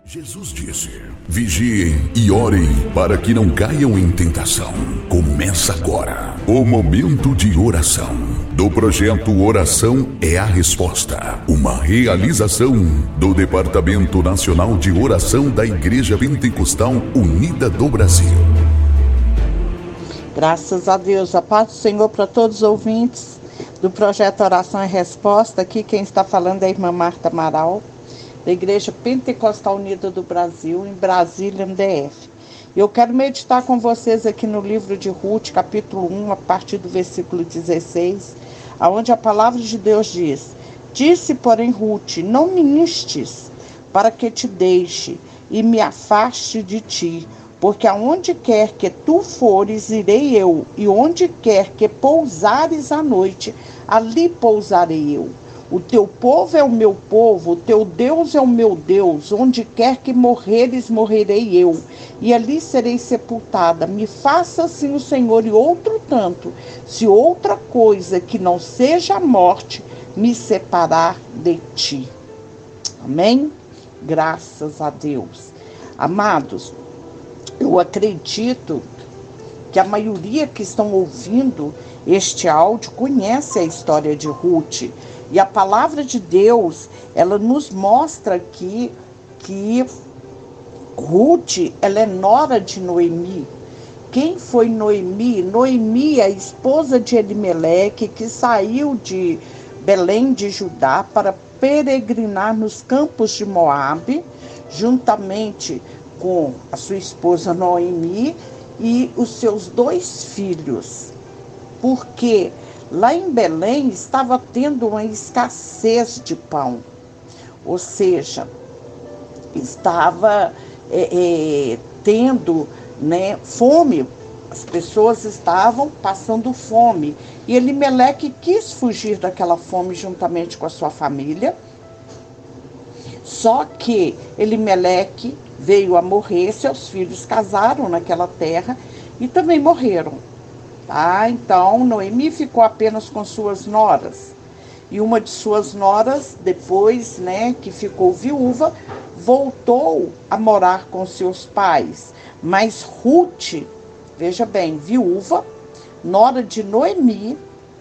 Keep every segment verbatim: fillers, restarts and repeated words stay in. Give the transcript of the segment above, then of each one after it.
Jesus disse: vigiem e orem para que não caiam em tentação. Começa agora o momento de oração do projeto Oração é a Resposta, uma realização do Departamento Nacional de Oração da Igreja Pentecostal Unida do Brasil. Graças a Deus, a paz do Senhor para todos os ouvintes do projeto Oração é a Resposta. Aqui quem está falando é a irmã Marta Amaral, da Igreja Pentecostal Unida do Brasil, em Brasília, M D F. Eu quero meditar com vocês aqui no livro de Ruth, capítulo um, a partir do versículo dezesseis, onde a palavra de Deus diz: disse, porém, Ruth, não me instes para que te deixe e me afaste de ti, porque aonde quer que tu fores, irei eu, e onde quer que pousares à noite, ali pousarei eu. O teu povo é o meu povo, o teu Deus é o meu Deus, onde quer que morreres, morrerei eu, e ali serei sepultada. Me faça assim o Senhor, e outro tanto, se outra coisa que não seja a morte me separar de ti. Amém? Graças a Deus. Amados, eu acredito que a maioria que estão ouvindo este áudio conhece a história de Ruth. E a palavra de Deus, ela nos mostra aqui que Ruth, ela é nora de Noemi. Quem foi Noemi? Noemi, a esposa de Elimeleque, que saiu de Belém de Judá para peregrinar nos campos de Moabe, juntamente com a sua esposa Noemi e os seus dois filhos. Porque lá em Belém estava tendo uma escassez de pão, ou seja, estava é, é, tendo né, fome, as pessoas estavam passando fome. E Elimeleque quis fugir daquela fome juntamente com a sua família, só que Elimeleque veio a morrer, seus filhos casaram naquela terra e também morreram. Tá? Então, Noemi ficou apenas com suas noras. E uma de suas noras, depois né, que ficou viúva, voltou a morar com seus pais. Mas Ruth, veja bem, viúva, nora de Noemi,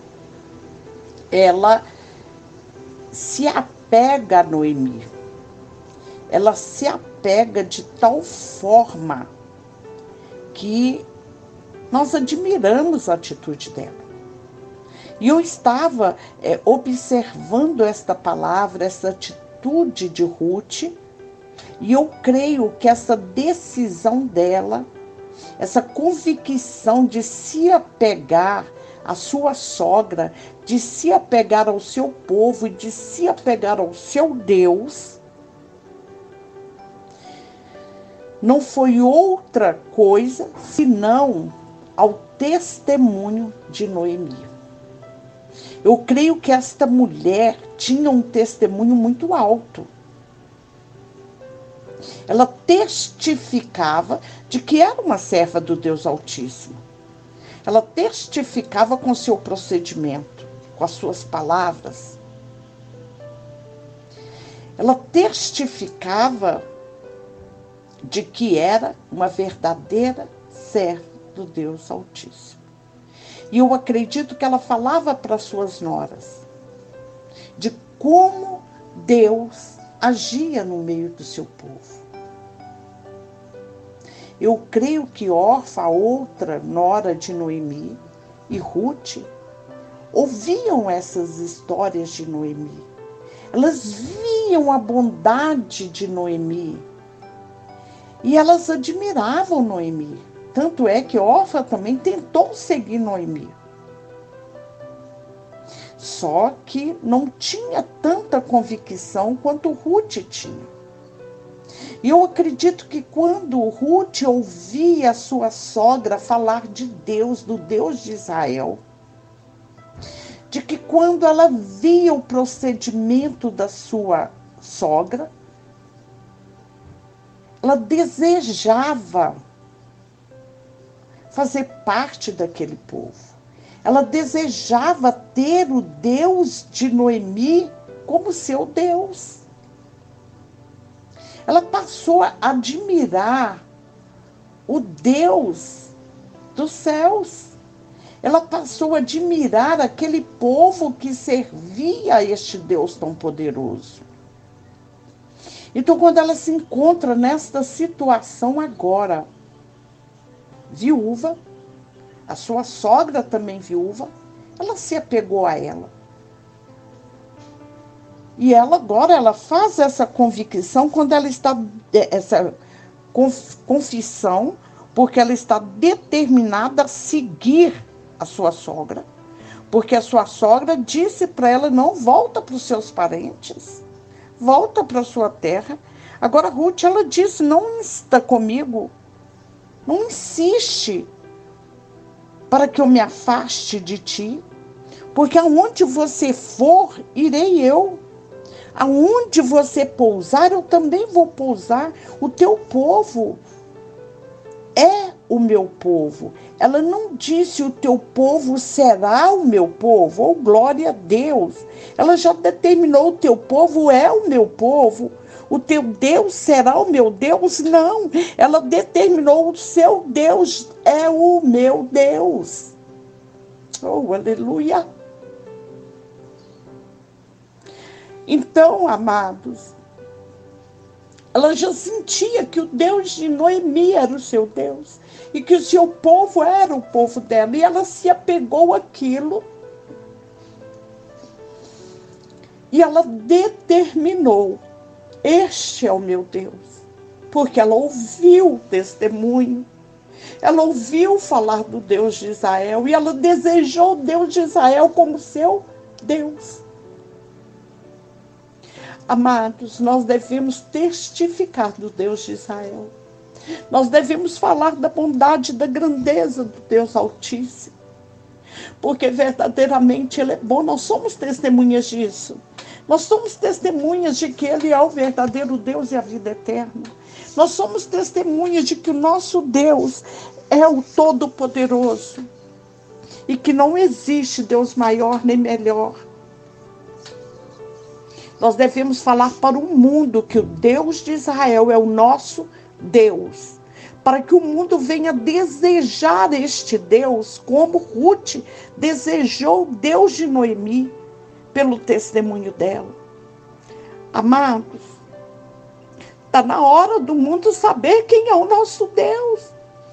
ela se apega a Noemi. Ela se apega de tal forma que nós admiramos a atitude dela. E eu estava é, observando esta palavra, essa atitude de Ruth, e eu creio que essa decisão dela, essa convicção de se apegar à sua sogra, de se apegar ao seu povo e de se apegar ao seu Deus, não foi outra coisa senão ao testemunho de Noemi. Eu creio que esta mulher tinha um testemunho muito alto. Ela testificava de que era uma serva do Deus Altíssimo. Ela testificava com seu procedimento, com as suas palavras. Ela testificava de que era uma verdadeira serva do Deus Altíssimo. E eu acredito que ela falava para suas noras de como Deus agia no meio do seu povo. Eu creio que Orfa, outra nora de Noemi, e Ruth ouviam essas histórias de Noemi. Elas viam a bondade de Noemi e elas admiravam Noemi. Tanto é que Orfa também tentou seguir Noemi. Só que não tinha tanta convicção quanto Ruth tinha. E eu acredito que quando Ruth ouvia a sua sogra falar de Deus, do Deus de Israel, de que quando ela via o procedimento da sua sogra, ela desejava fazer parte daquele povo. Ela desejava ter o Deus de Noemi como seu Deus. Ela passou a admirar o Deus dos céus. Ela passou a admirar aquele povo que servia a este Deus tão poderoso. Então, quando ela se encontra nesta situação agora, viúva, a sua sogra também viúva, ela se apegou a ela. E ela agora, ela faz essa convicção quando ela está, essa confissão, porque ela está determinada a seguir a sua sogra. Porque a sua sogra disse para ela, não volta para os seus parentes, volta para a sua terra. Agora Ruth, ela disse, não está comigo, não insiste para que eu me afaste de ti, porque aonde você for, irei eu. Aonde você pousar, eu também vou pousar. O teu povo é o meu povo. Ela não disse o teu povo será o meu povo, ou glória a Deus. Ela já determinou o teu povo é o meu povo. O teu Deus será o meu Deus? Não. Ela determinou o seu Deus é o meu Deus. Oh, aleluia. Então, amados, ela já sentia que o Deus de Noemi era o seu Deus e que o seu povo era o povo dela, e ela se apegou àquilo e ela determinou, este é o meu Deus, porque ela ouviu o testemunho, ela ouviu falar do Deus de Israel e ela desejou o Deus de Israel como seu Deus. Amados, nós devemos testificar do Deus de Israel. Nós devemos falar da bondade e da grandeza do Deus Altíssimo. Porque verdadeiramente Ele é bom. Nós somos testemunhas disso. Nós somos testemunhas de que Ele é o verdadeiro Deus e a vida eterna. Nós somos testemunhas de que o nosso Deus é o Todo-Poderoso. E que não existe Deus maior nem melhor. Nós devemos falar para o mundo que o Deus de Israel é o nosso Deus, para que o mundo venha desejar este Deus, como Ruth desejou o Deus de Noemi, pelo testemunho dela. Amados, está na hora do mundo saber quem é o nosso Deus.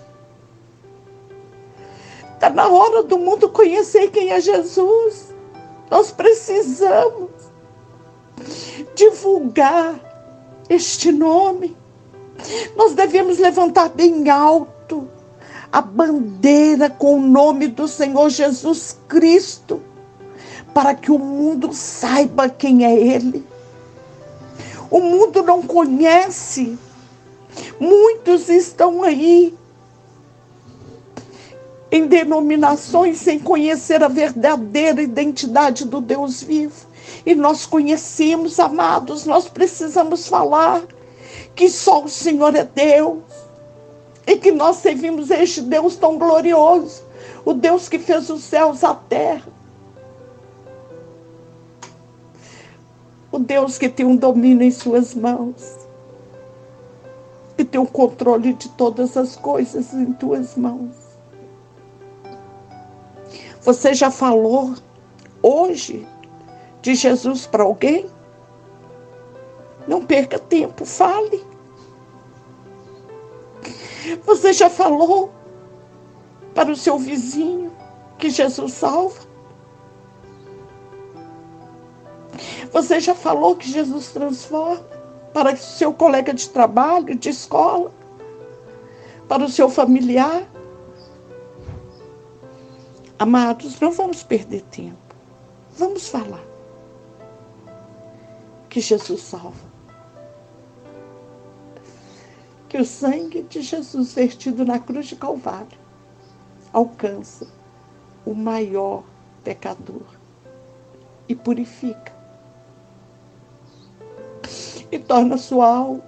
Está na hora do mundo conhecer quem é Jesus. Nós precisamos divulgar este nome. Nós devemos levantar bem alto a bandeira com o nome do Senhor Jesus Cristo, para que o mundo saiba quem é Ele. O mundo não conhece. Muitos estão aí em denominações sem conhecer a verdadeira identidade do Deus vivo. E nós conhecemos, amados, nós precisamos falar que só o Senhor é Deus. E que nós servimos este Deus tão glorioso. O Deus que fez os céus e a terra. O Deus que tem um domínio em suas mãos. Que tem o controle de todas as coisas em tuas mãos. Você já falou hoje de Jesus para alguém? Não perca tempo, fale. Você já falou para o seu vizinho que Jesus salva? Você já falou que Jesus transforma para o seu colega de trabalho, de escola, para o seu familiar? Amados, não vamos perder tempo. Vamos falar que Jesus salva. Que o sangue de Jesus vertido na cruz de Calvário alcança o maior pecador e purifica. E torna sua alma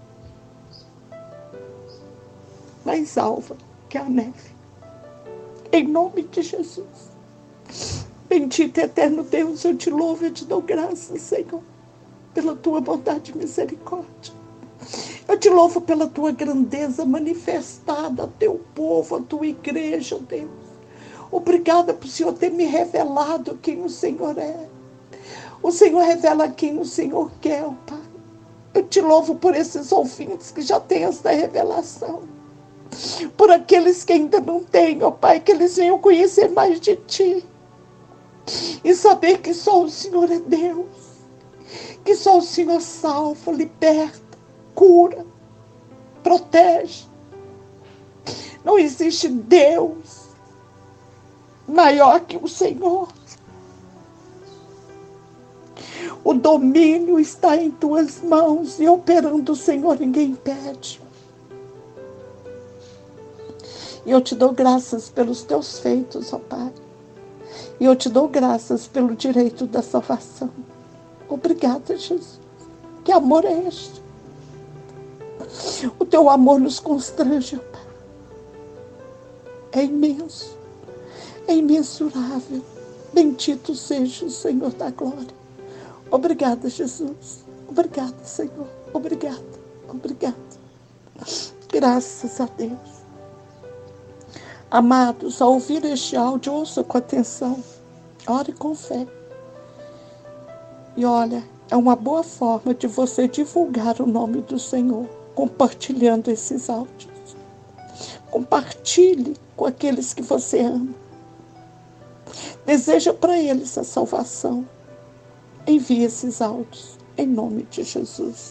mais alva que a neve. Em nome de Jesus. Bendito e eterno Deus, eu te louvo e te dou graças, Senhor, pela tua bondade e misericórdia. Eu te louvo pela tua grandeza manifestada ao teu povo, à tua igreja, Deus. Obrigada por o Senhor ter me revelado quem o Senhor é. O Senhor revela quem o Senhor quer, ó Pai. Eu te louvo por esses ouvintes que já têm essa revelação. Por aqueles que ainda não têm, ó Pai, que eles venham conhecer mais de Ti. E saber que só o Senhor é Deus. Que só o Senhor salva, liberta, cura, protege. Não existe Deus maior que o Senhor. O domínio está em tuas mãos e operando o Senhor ninguém impede. E eu te dou graças pelos teus feitos, ó Pai. E eu te dou graças pelo direito da salvação. Obrigada, Jesus. Que amor é este? O teu amor nos constrange, ó Pai. É imenso. É imensurável. Bendito seja o Senhor da glória. Obrigada, Jesus. Obrigada, Senhor. Obrigada. Obrigada. Graças a Deus. Amados, ao ouvir este áudio, ouça com atenção. Ore com fé. E olha, é uma boa forma de você divulgar o nome do Senhor, compartilhando esses áudios. Compartilhe com aqueles que você ama. Deseja para eles a salvação. Envie esses áudios, em nome de Jesus.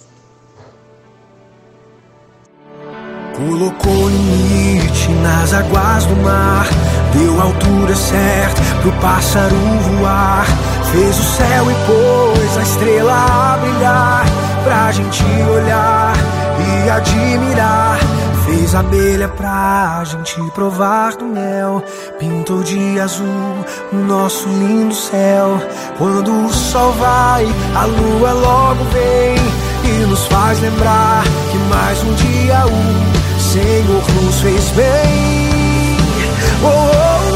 Colocou limite nas águas do mar, deu a altura certa pro pássaro voar, fez o céu e pôs a estrela a brilhar, pra gente olhar e admirar. Fez a abelha pra gente provar do mel, pintou de azul o nosso lindo céu. Quando o sol vai, a lua logo vem e nos faz lembrar que mais um dia o Senhor nos fez bem. Oh,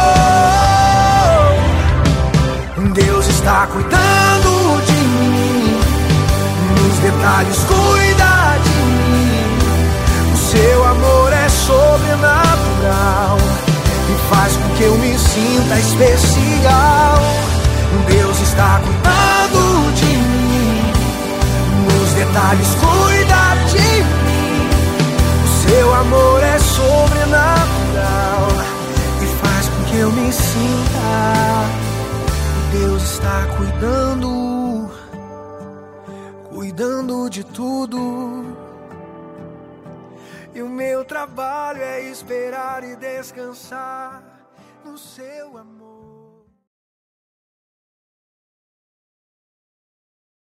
oh, oh. Deus está cuidando de mim, nos detalhes cuida de mim. Seu amor é sobrenatural e faz com que eu me sinta especial. Deus está cuidando de mim, nos detalhes cuida de mim. O seu amor é sobrenatural e faz com que eu me sinta. Deus está cuidando, cuidando de tudo. E o meu trabalho é esperar e descansar no seu amor.